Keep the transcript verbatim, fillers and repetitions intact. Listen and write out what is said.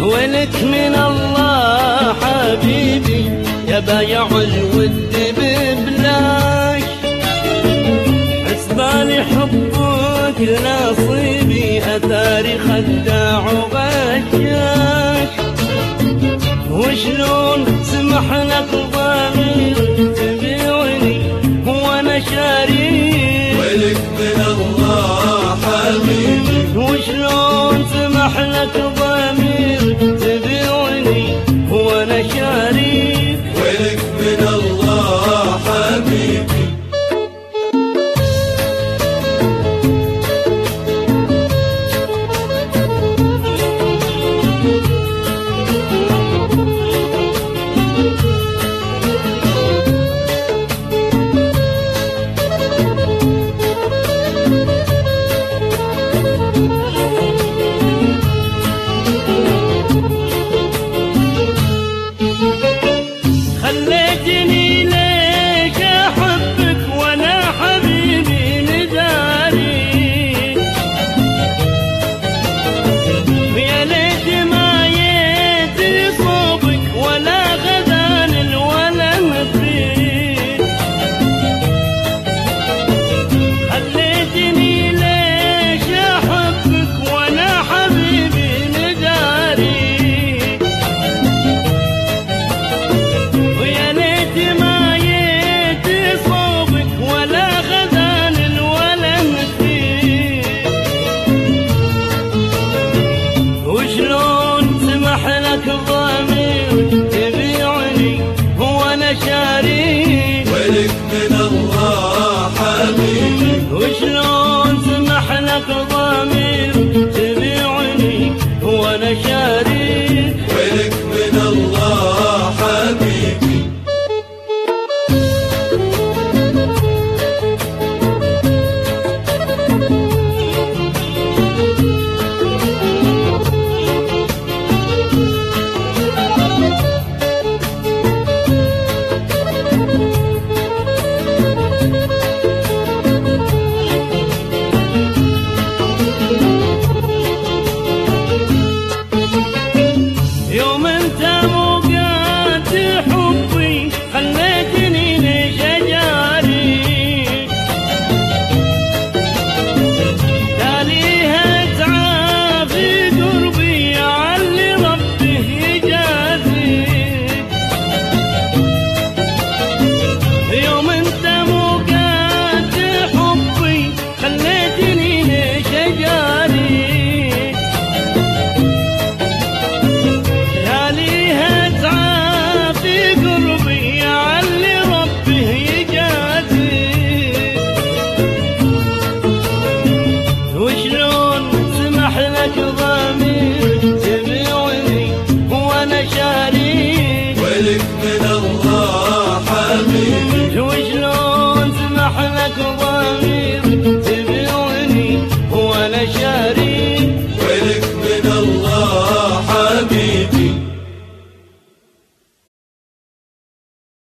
ولك من الله حبيبي يا بايع الود ببلاش، حسبالي حبك نصيبي أثاري خداع وغشاش، وشلون سمح لك ضمير تبيعني وانا شاريك، ولك من الله حبيبي، وشلون سمح لك ضمير تبيعني وانا شاريك، ولك من الله حبيبي. خليتني ليش أحبك وأنا حبيبي مداري، يا ليت ما يأتي صوبك ولا غزال ولا مفيد، خليتني ليش أحبك وأنا حبيبي مداري، ما يأتي صوبك ولا غزال ولا مفيد، وشلون سمح لك ضمير تبيعني وانا شاريك، ولك من الله حبيبي، وشلون سمح لك ضمير